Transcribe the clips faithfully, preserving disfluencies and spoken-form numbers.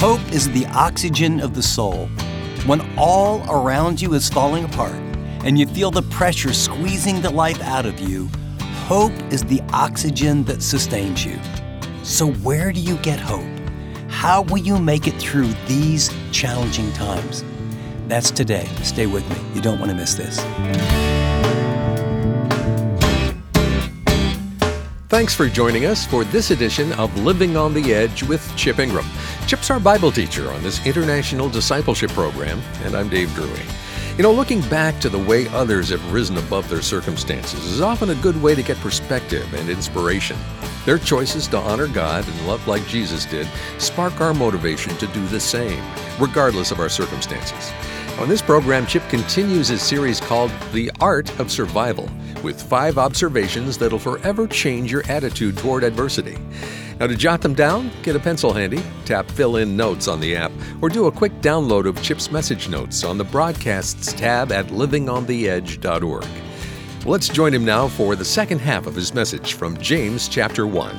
Hope is the oxygen of the soul. When all around you is falling apart and you feel the pressure squeezing the life out of you, hope is the oxygen that sustains you. So where do you get hope? How will you make it through these challenging times? That's today. Stay with me. You don't want to miss this. Thanks for joining us for this edition of Living on the Edge with Chip Ingram. Chip's our Bible teacher on this international discipleship program, and I'm Dave Drury. You know, looking back to the way others have risen above their circumstances is often a good way to get perspective and inspiration. Their choices to honor God and love like Jesus did spark our motivation to do the same, regardless of our circumstances. On this program, Chip continues his series called The Art of Survival, with five observations that'll forever change your attitude toward adversity. Now, to jot them down, get a pencil handy, tap Fill In Notes on the app, or do a quick download of Chip's message notes on the Broadcasts tab at living on the edge dot org. Let's join him now for the second half of his message from James chapter one.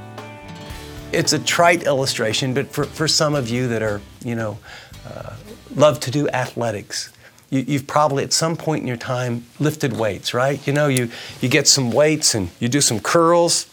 It's a trite illustration, but for, for some of you that are, you know, uh, love to do athletics, you, you've probably at some point in your time lifted weights, right? You know, you, you get some weights and you do some curls,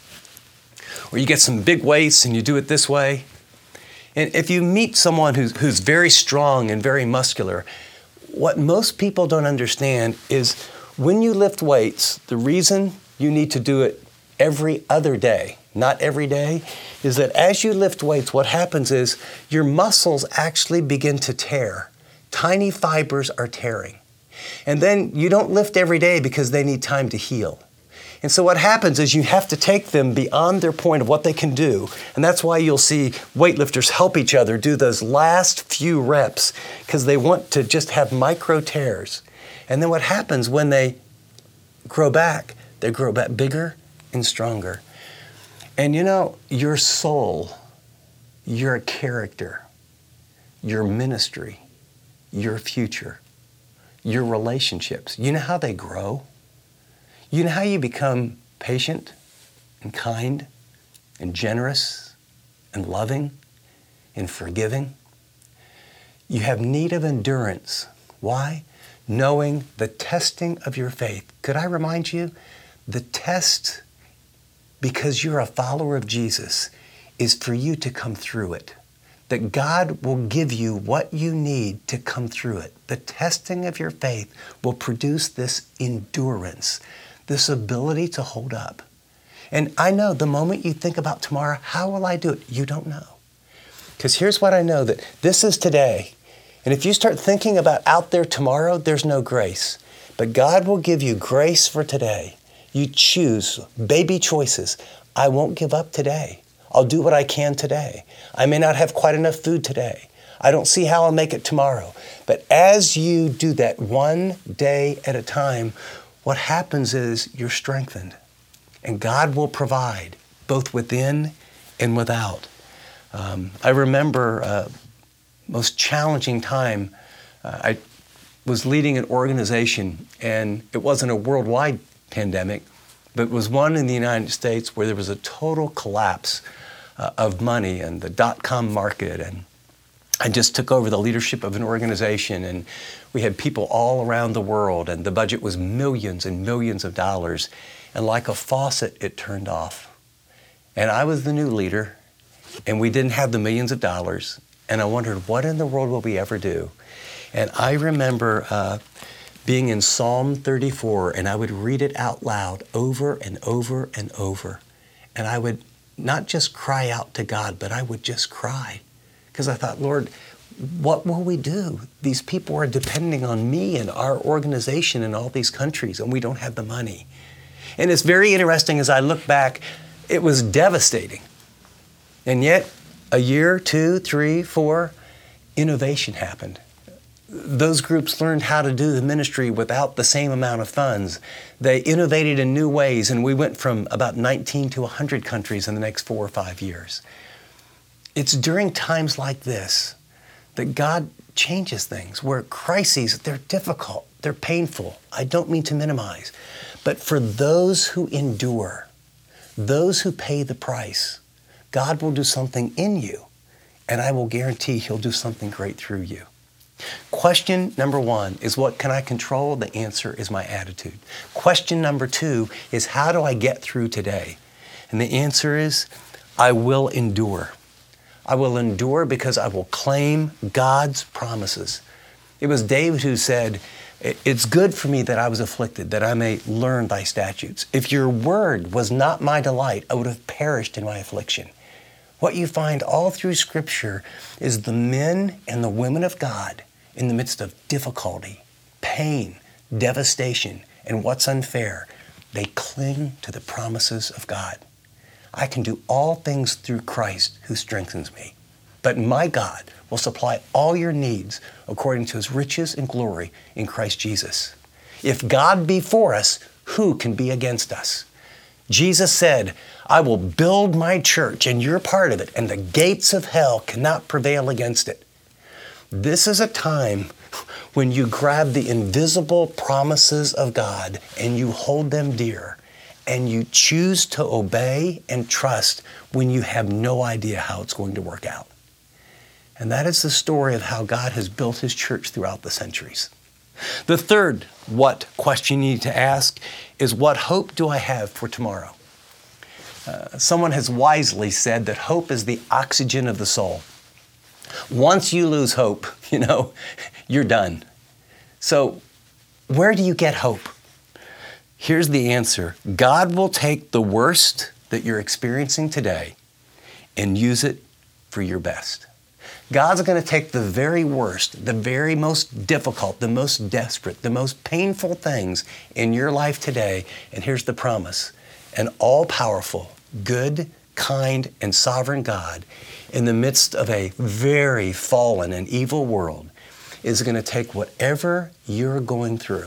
or you get some big weights and you do it this way. And if you meet someone who's, who's very strong and very muscular, what most people don't understand is when you lift weights, the reason you need to do it every other day, not every day, is that as you lift weights, what happens is your muscles actually begin to tear. Tiny fibers are tearing. And then you don't lift every day because they need time to heal. And so what happens is you have to take them beyond their point of what they can do. And that's why you'll see weightlifters help each other do those last few reps, because they want to just have micro tears. And then what happens when they grow back, they grow back bigger and stronger. And you know, your soul, your character, your ministry, your future, your relationships, you know how they grow? You know how you become patient and kind and generous and loving and forgiving? You have need of endurance. Why? Knowing the testing of your faith. Could I remind you, the test, because you're a follower of Jesus, is for you to come through it. That God will give you what you need to come through it. The testing of your faith will produce this endurance, this ability to hold up. And I know the moment you think about tomorrow, how will I do it? You don't know. Because here's what I know, that this is today. And if you start thinking about out there tomorrow, there's no grace. But God will give you grace for today. You choose baby choices. I won't give up today. I'll do what I can today. I may not have quite enough food today. I don't see how I'll make it tomorrow. But as you do that one day at a time, what happens is you're strengthened. And God will provide both within and without. Um, I remember uh, most challenging time. Uh, I was leading an organization, and it wasn't a worldwide pandemic, but it was one in the United States where there was a total collapse uh, of money and the dot-com market. And I just took over the leadership of an organization, and we had people all around the world, and the budget was millions and millions of dollars. And like a faucet, it turned off. And I was the new leader, and we didn't have the millions of dollars. And I wondered, what in the world will we ever do? And I remember uh, being in Psalm thirty-four, and I would read it out loud over and over and over. And I would not just cry out to God, but I would just cry. Because I thought, Lord, what will we do? These people are depending on me and our organization in all these countries, and we don't have the money. And it's very interesting as I look back, it was devastating. And yet, a year, two, three, four, innovation happened. Those groups learned how to do the ministry without the same amount of funds. They innovated in new ways, and we went from about nineteen to one hundred countries in the next four or five years. It's during times like this that God changes things, where crises, they're difficult, they're painful. I don't mean to minimize. But for those who endure, those who pay the price, God will do something in you and I will guarantee He'll do something great through you. Question number one is, what can I control? The answer is my attitude. Question number two is, how do I get through today? And the answer is, I will endure. I will endure because I will claim God's promises. It was David who said, it's good for me that I was afflicted, that I may learn thy statutes. If your word was not my delight, I would have perished in my affliction. What you find all through Scripture is the men and the women of God in the midst of difficulty, pain, devastation, and what's unfair, they cling to the promises of God. I can do all things through Christ who strengthens me. But my God will supply all your needs according to His riches and glory in Christ Jesus. If God be for us, who can be against us? Jesus said, I will build my church, and you're part of it, and the gates of hell cannot prevail against it. This is a time when you grab the invisible promises of God and you hold them dear, and you choose to obey and trust when you have no idea how it's going to work out. And that is the story of how God has built His church throughout the centuries. The third what question you need to ask is, what hope do I have for tomorrow? Uh, someone has wisely said that hope is the oxygen of the soul. Once you lose hope, you know, you're done. So where do you get hope? Here's the answer. God will take the worst that you're experiencing today and use it for your best. God's going to take the very worst, the very most difficult, the most desperate, the most painful things in your life today, and here's the promise. An all-powerful, good, kind, and sovereign God in the midst of a very fallen and evil world is going to take whatever you're going through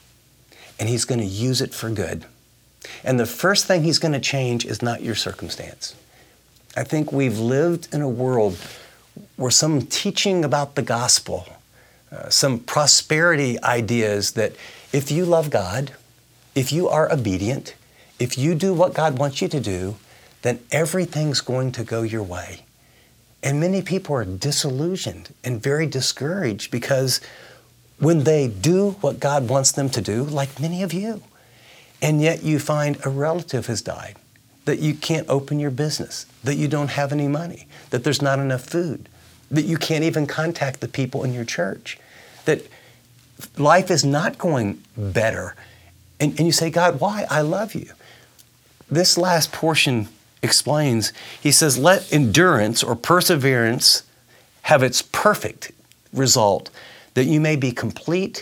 and He's going to use it for good. And the first thing He's going to change is not your circumstance. I think we've lived in a world where some teaching about the gospel, uh, some prosperity ideas that if you love God, if you are obedient, if you do what God wants you to do, then everything's going to go your way. And many people are disillusioned and very discouraged because when they do what God wants them to do, like many of you, and yet you find a relative has died, that you can't open your business, that you don't have any money, that there's not enough food, that you can't even contact the people in your church, that life is not going better. And, and you say, God, why? I love you. This last portion explains, he says, let endurance or perseverance have its perfect result, that you may be complete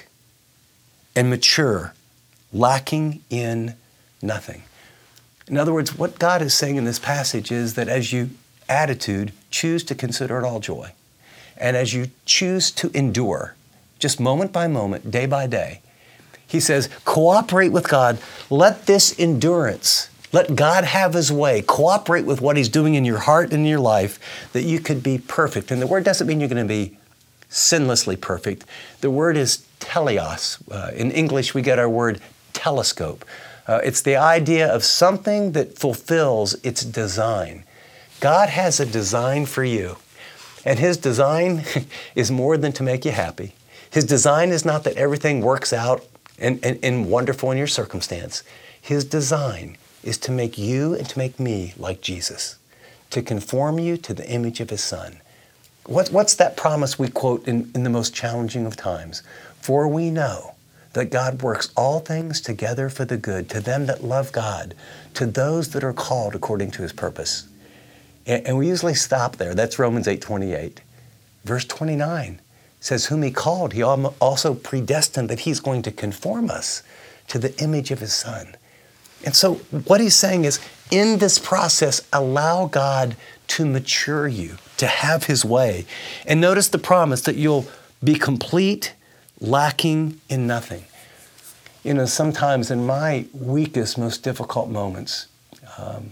and mature, lacking in nothing. In other words, what God is saying in this passage is that as you attitude, choose to consider it all joy. And as you choose to endure, just moment by moment, day by day, he says, cooperate with God. Let this endurance, let God have His way. Cooperate with what He's doing in your heart and in your life, that you could be perfect. And the word doesn't mean you're going to be sinlessly perfect. The word is teleos. Uh, in English, we get our word telescope. Uh, it's the idea of something that fulfills its design. God has a design for you. And His design is more than to make you happy. His design is not that everything works out and, and, and wonderful in your circumstance. His design is to make you and to make me like Jesus, to conform you to the image of His Son. What, what's that promise we quote in, in the most challenging of times? For we know that God works all things together for the good, to them that love God, to those that are called according to His purpose. And, and we usually stop there. That's Romans eight twenty-eight. Verse twenty-nine says, whom He called, He also predestined that He's going to conform us to the image of His Son. And so what he's saying is, in this process, allow God to mature you, to have His way. And notice the promise that you'll be complete, lacking in nothing. You know, sometimes in my weakest, most difficult moments, um,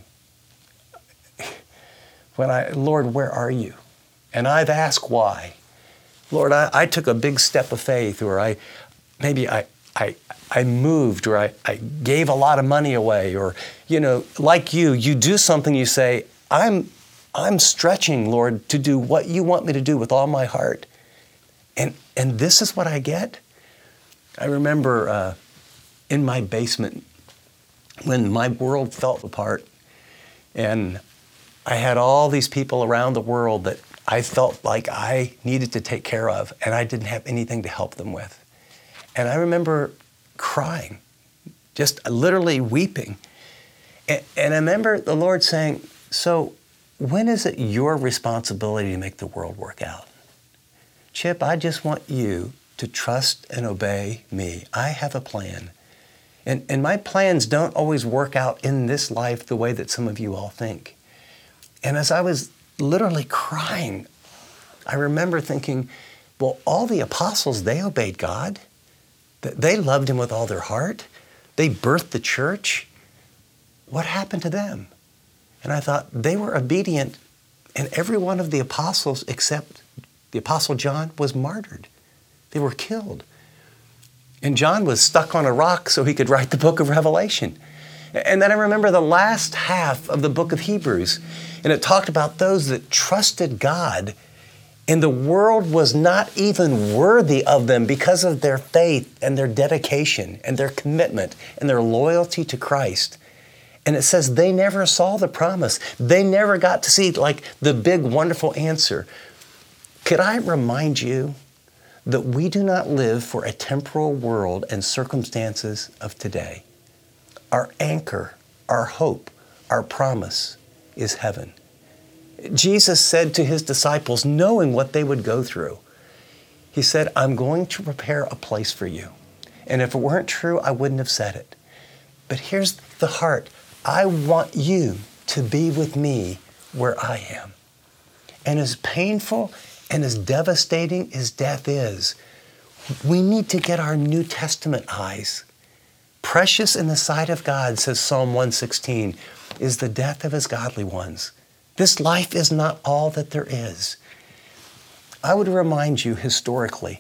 when I, Lord, where are you? And I've asked why. Lord, I, I took a big step of faith, or I maybe I I I moved, or I, I gave a lot of money away, or, you know, like you, you do something, you say, I'm I'm stretching, Lord, to do what you want me to do with all my heart. And, and this is what I get? I remember uh, in my basement when my world fell apart and I had all these people around the world that I felt like I needed to take care of, and I didn't have anything to help them with. And I remember crying, just literally weeping. And, and I remember the Lord saying, so when is it your responsibility to make the world work out? Chip, I just want you to trust and obey me. I have a plan. And, and my plans don't always work out in this life the way that some of you all think. And as I was literally crying, I remember thinking, well, all the apostles, they obeyed God. They loved him with all their heart. They birthed the church. What happened to them? And I thought, they were obedient, and every one of the apostles except the Apostle John was martyred. They were killed. And John was stuck on a rock so he could write the book of Revelation. And then I remember the last half of the book of Hebrews, and it talked about those that trusted God, and the world was not even worthy of them because of their faith and their dedication and their commitment and their loyalty to Christ. And it says they never saw the promise. They never got to see like the big, wonderful answer. Could I remind you that we do not live for a temporal world and circumstances of today? Our anchor, our hope, our promise is heaven. Jesus said to his disciples, knowing what they would go through, he said, I'm going to prepare a place for you. And if it weren't true, I wouldn't have said it. But here's the heart. I want you to be with me where I am. And as painful and as devastating as death is, we need to get our New Testament eyes. Precious in the sight of God, says Psalm one sixteen, is the death of his godly ones. This life is not all that there is. I would remind you historically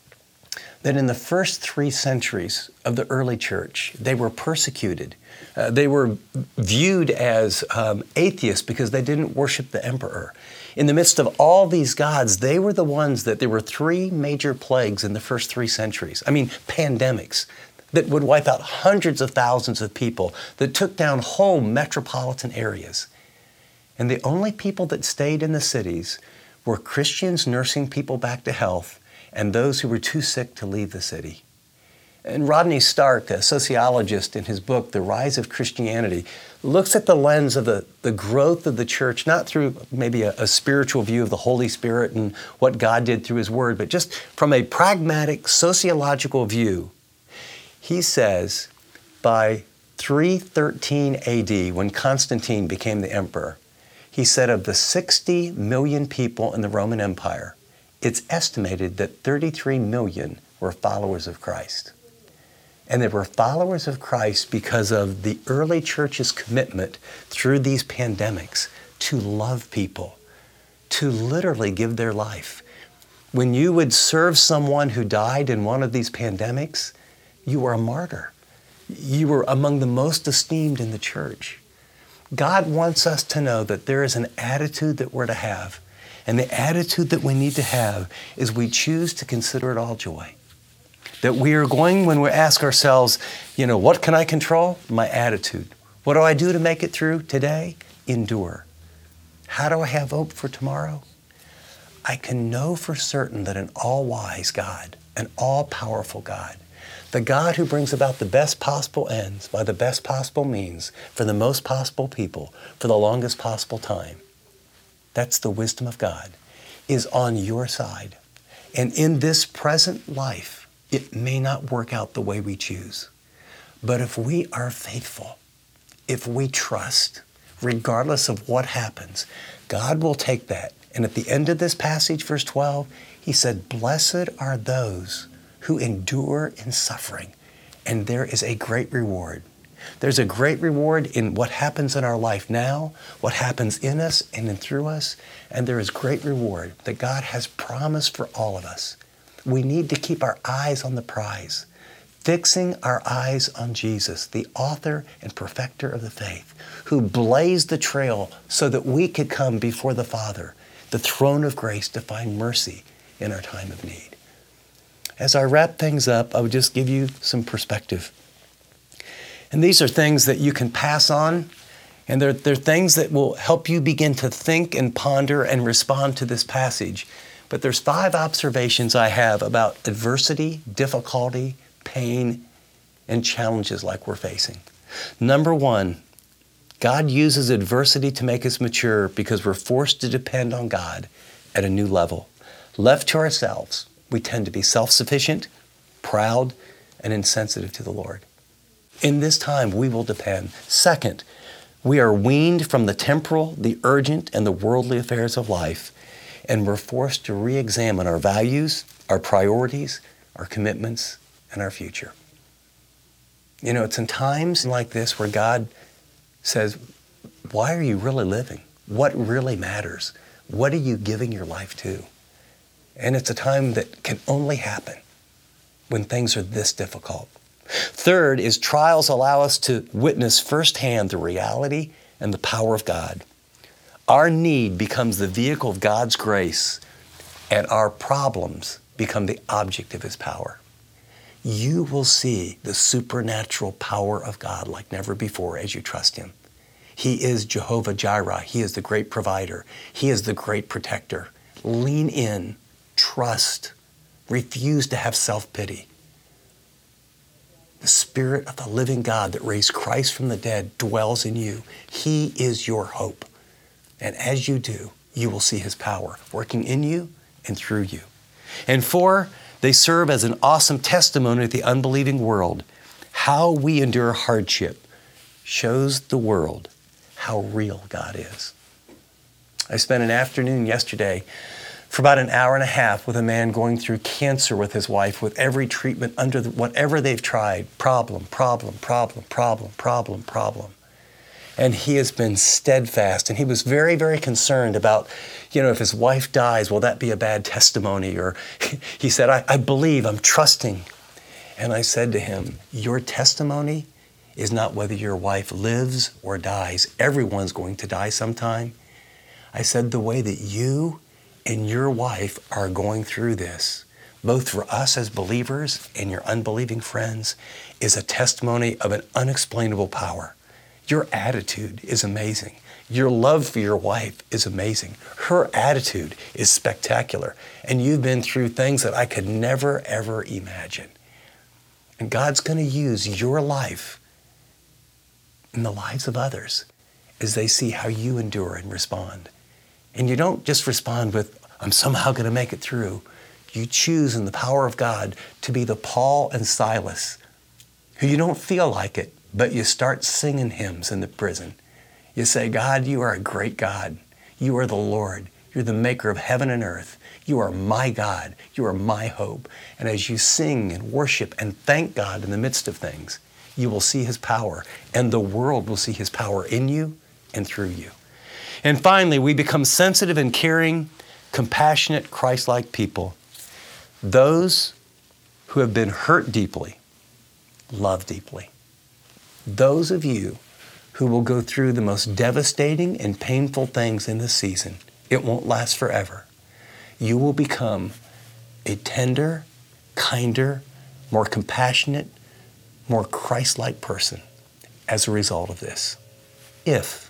that in the first three centuries of the early church, they were persecuted. Uh, they were viewed as um, atheists because they didn't worship the emperor. In the midst of all these gods, they were the ones that there were three major plagues in the first three centuries. I mean, pandemics that would wipe out hundreds of thousands of people, that took down whole metropolitan areas. And the only people that stayed in the cities were Christians nursing people back to health and those who were too sick to leave the city. And Rodney Stark, a sociologist, in his book, The Rise of Christianity, looks at the lens of the, the growth of the church, not through maybe a, a spiritual view of the Holy Spirit and what God did through his word, but just from a pragmatic sociological view. He says by three thirteen A D, when Constantine became the emperor, he said of the sixty million people in the Roman Empire, it's estimated that thirty-three million were followers of Christ. And they were followers of Christ because of the early church's commitment through these pandemics to love people, to literally give their life. When you would serve someone who died in one of these pandemics, you were a martyr. You were among the most esteemed in the church. God wants us to know that there is an attitude that we're to have. And the attitude that we need to have is we choose to consider it all joy. That we are going, when we ask ourselves, you know, what can I control? My attitude. What do I do to make it through today? Endure. How do I have hope for tomorrow? I can know for certain that an all-wise God, an all-powerful God, the God who brings about the best possible ends by the best possible means for the most possible people for the longest possible time, that's the wisdom of God, is on your side. And in this present life, it may not work out the way we choose. But if we are faithful, if we trust, regardless of what happens, God will take that. And at the end of this passage, verse twelve, he said, blessed are those who endure in suffering, and there is a great reward. There's a great reward in what happens in our life now, what happens in us and in through us, and there is great reward that God has promised for all of us. We need to keep our eyes on the prize. fixing our eyes on Jesus, the author and perfecter of the faith, who blazed the trail so that we could come before the Father, the throne of grace, to find mercy in our time of need. As I wrap things up, I would just give you some perspective. And these are things that you can pass on, and they're, they're things that will help you begin to think and ponder and respond to this passage. But there's five observations I have about adversity, difficulty, pain, and challenges like we're facing. Number one, God uses adversity to make us mature because we're forced to depend on God at a new level. Left to ourselves, we tend to be self-sufficient, proud, and insensitive to the Lord. In this time, we will depend. Second, we are weaned from the temporal, the urgent, and the worldly affairs of life, and we're forced to re-examine our values, our priorities, our commitments, and our future. You know, it's in times like this where God says, why are you really living? What really matters? What are you giving your life to? And it's a time that can only happen when things are this difficult. Third is trials allow us to witness firsthand the reality and the power of God. Our need becomes the vehicle of God's grace, and our problems become the object of His power. You will see the supernatural power of God like never before as you trust Him. He is Jehovah Jireh. He is the great provider. He is the great protector. Lean in, trust, refuse to have self-pity. The Spirit of the living God that raised Christ from the dead dwells in you. He is your hope. And as you do, you will see His power working in you and through you. And four, they serve as an awesome testimony to the unbelieving world. How we endure hardship shows the world how real God is. I spent an afternoon yesterday for about an hour and a half with a man going through cancer with his wife, with every treatment under the, whatever they've tried. Problem, problem, problem, problem, problem, problem. And he has been steadfast. And he was very, very concerned about, you know, if his wife dies, will that be a bad testimony? Or he said, I, I believe, I'm trusting. And I said to him, your testimony is not whether your wife lives or dies. Everyone's going to die sometime. I said, the way that you and your wife are going through this, both for us as believers and your unbelieving friends, is a testimony of an unexplainable power. Your attitude is amazing. Your love for your wife is amazing. Her attitude is spectacular. And you've been through things that I could never, ever imagine. And God's going to use your life in the lives of others as they see how you endure and respond. And you don't just respond with, I'm somehow going to make it through. You choose in the power of God to be the Paul and Silas, who you don't feel like it, but you start singing hymns in the prison. You say, God, you are a great God. You are the Lord. You're the maker of heaven and earth. You are my God. You are my hope. And as you sing and worship and thank God in the midst of things, you will see His power, and the world will see His power in you and through you. And finally, we become sensitive and caring, compassionate, Christ-like people. Those who have been hurt deeply, love deeply. Those of you who will go through the most devastating and painful things in this season, it won't last forever. You will become a tender, kinder, more compassionate, more Christ-like person as a result of this, if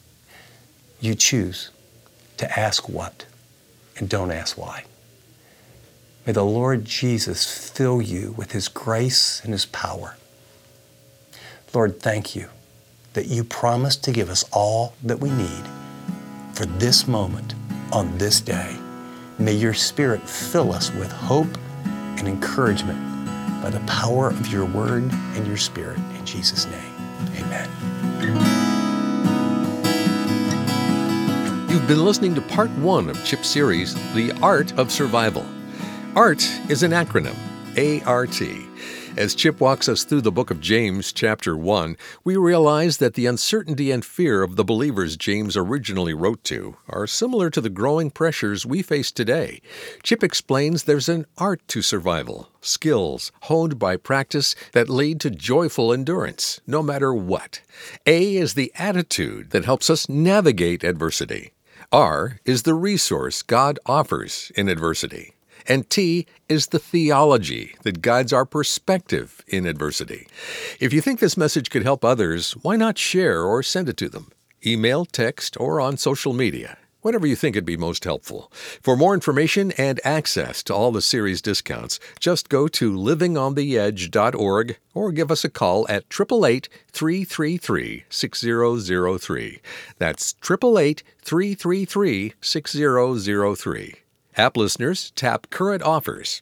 you choose to ask what and don't ask why. May the Lord Jesus fill you with His grace and His power. Lord, thank you that you promised to give us all that we need for this moment on this day. May your Spirit fill us with hope and encouragement by the power of your word and your Spirit. In Jesus' name, amen. You've been listening to part one of Chip's series, The Art of Survival. ART is an acronym, A R T. As Chip walks us through the book of James, chapter one, we realize that the uncertainty and fear of the believers James originally wrote to are similar to the growing pressures we face today. Chip explains there's an art to survival, skills honed by practice that lead to joyful endurance, no matter what. A is the attitude that helps us navigate adversity. R is the resource God offers in adversity. And T is the theology that guides our perspective in adversity. If you think this message could help others, why not share or send it to them? Email, text, or on social media. Whatever you think would be most helpful. For more information and access to all the series discounts, just go to living on the edge dot org or give us a call at eight eight eight, three three three, six zero zero three. That's eight eight eight, three three three, six zero zero three. App listeners, tap current offers.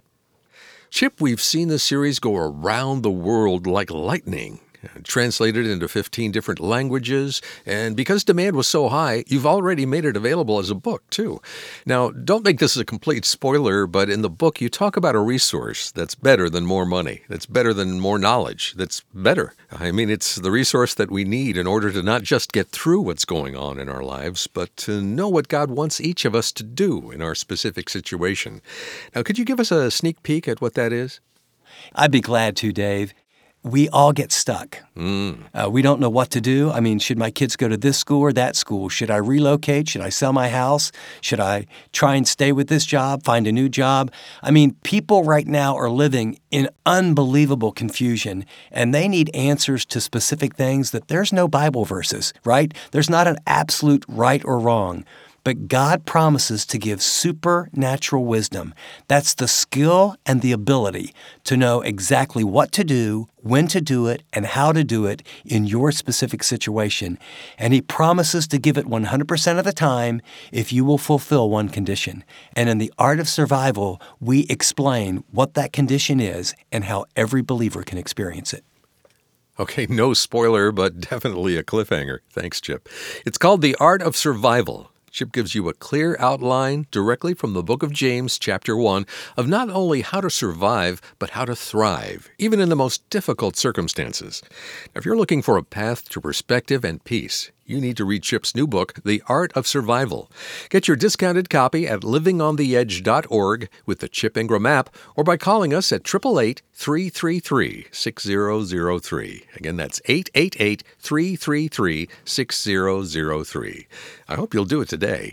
Chip, we've seen this series go around the world like lightning, translated into fifteen different languages, and because demand was so high, you've already made it available as a book, too. Now, don't make this a complete spoiler, but in the book you talk about a resource that's better than more money, that's better than more knowledge, that's better. I mean, it's the resource that we need in order to not just get through what's going on in our lives, but to know what God wants each of us to do in our specific situation. Now, could you give us a sneak peek at what that is? I'd be glad to, Dave. We all get stuck. Mm. Uh, we don't know what to do. I mean, should my kids go to this school or that school? Should I relocate? Should I sell my house? Should I try and stay with this job, find a new job? I mean, people right now are living in unbelievable confusion, and they need answers to specific things that there's no Bible verses, right? There's not an absolute right or wrong. But God promises to give supernatural wisdom. That's the skill and the ability to know exactly what to do, when to do it, and how to do it in your specific situation. And He promises to give it one hundred percent of the time if you will fulfill one condition. And in the Art of Survival, we explain what that condition is and how every believer can experience it. Okay, no spoiler, but definitely a cliffhanger. Thanks, Chip. It's called The Art of Survival. Chip gives you a clear outline directly from the book of James, chapter one, of not only how to survive, but how to thrive, even in the most difficult circumstances. If you're looking for a path to perspective and peace, you need to read Chip's new book, The Art of Survival. Get your discounted copy at living on the edge dot org with the Chip Ingram app, or by calling us at eight eight eight, three three three, six zero zero three. Again, that's eight eight eight, three three three, six zero zero three. I hope you'll do it today.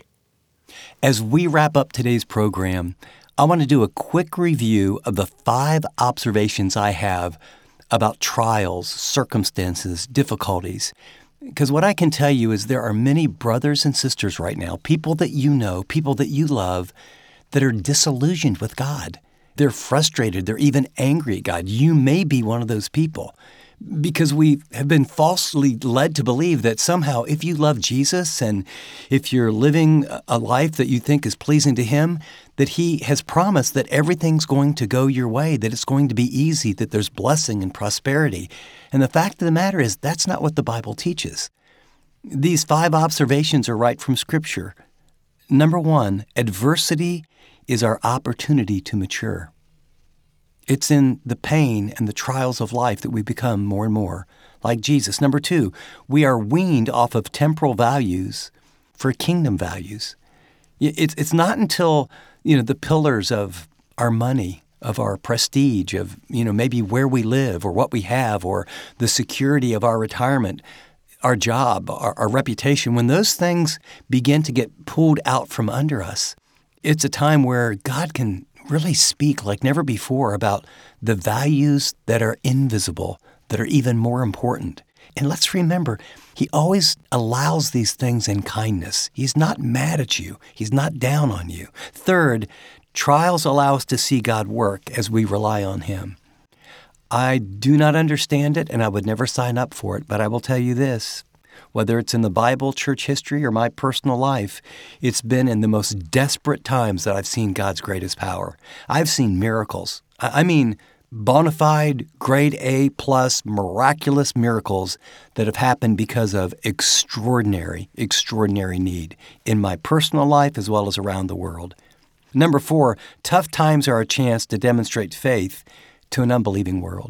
As we wrap up today's program, I want to do a quick review of the five observations I have about trials, circumstances, difficulties. Because what I can tell you is there are many brothers and sisters right now, people that you know, people that you love, that are disillusioned with God. They're frustrated. They're even angry at God. You may be one of those people because we have been falsely led to believe that somehow if you love Jesus and if you're living a life that you think is pleasing to Him, that He has promised that everything's going to go your way, that it's going to be easy, that there's blessing and prosperity. And the fact of the matter is that's not what the Bible teaches. These five observations are right from Scripture. Number one, adversity is our opportunity to mature. It's in the pain and the trials of life that we become more and more like Jesus. Number two, we are weaned off of temporal values for kingdom values. It's it's not until, you know, the pillars of our money, of our prestige, of, you know, maybe where we live or what we have or the security of our retirement, our job, our, our reputation, when those things begin to get pulled out from under us, it's a time where God can really speak like never before about the values that are invisible, that are even more important. And let's remember, He always allows these things in kindness. He's not mad at you. He's not down on you. Third, trials allow us to see God work as we rely on Him. I do not understand it, and I would never sign up for it, but I will tell you this. Whether it's in the Bible, church history, or my personal life, it's been in the most desperate times that I've seen God's greatest power. I've seen miracles. I mean, bona fide, grade A plus, miraculous miracles that have happened because of extraordinary, extraordinary need in my personal life as well as around the world. Number four, tough times are a chance to demonstrate faith to an unbelieving world.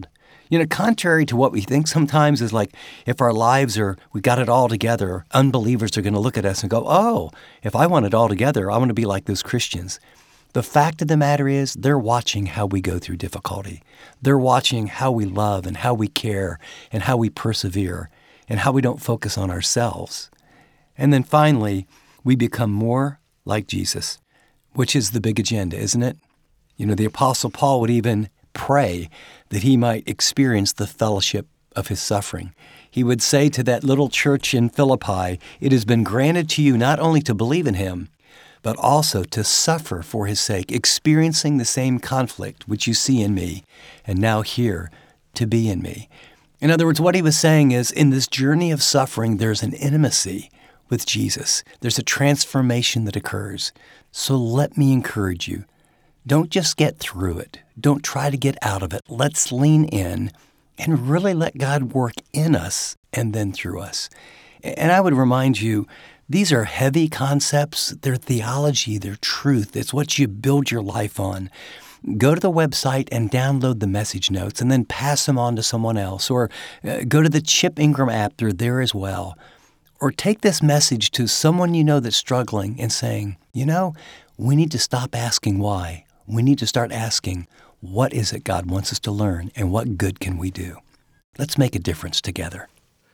You know, contrary to what we think sometimes is like if our lives are, we got it all together, unbelievers are going to look at us and go, oh, if I want it all together, I want to be like those Christians. The fact of the matter is they're watching how we go through difficulty. They're watching how we love and how we care and how we persevere and how we don't focus on ourselves. And then finally, we become more like Jesus, which is the big agenda, isn't it? You know, the Apostle Paul would even pray that he might experience the fellowship of his suffering. He would say to that little church in Philippi, it has been granted to you not only to believe in him, but also to suffer for his sake, experiencing the same conflict which you see in me, and now here to be in me. In other words, what he was saying is, in this journey of suffering, there's an intimacy with Jesus. There's a transformation that occurs. So let me encourage you. Don't just get through it. Don't try to get out of it. Let's lean in and really let God work in us and then through us. And I would remind you, these are heavy concepts. They're theology. They're truth. It's what you build your life on. Go to the website and download the message notes and then pass them on to someone else. Or uh, go to the Chip Ingram app. They're there as well. Or take this message to someone you know that's struggling and saying, you know, we need to stop asking why. We need to start asking, what is it God wants us to learn and what good can we do? Let's make a difference together.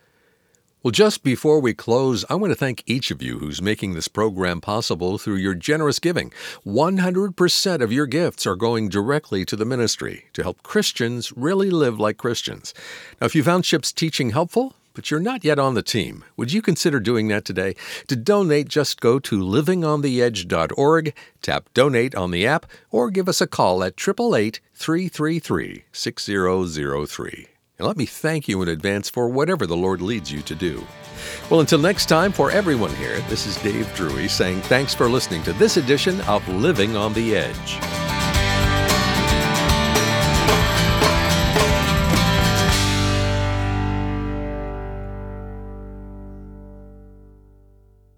Well, just before we close, I want to thank each of you who's making this program possible through your generous giving. one hundred percent of your gifts are going directly to the ministry to help Christians really live like Christians. Now, if you found Chip's teaching helpful, but you're not yet on the team, would you consider doing that today? To donate, just go to living on the edge dot org, tap Donate on the app, or give us a call at eight eight eight, three three three, six zero zero three. And let me thank you in advance for whatever the Lord leads you to do. Well, until next time, for everyone here, this is Dave Drury saying thanks for listening to this edition of Living on the Edge.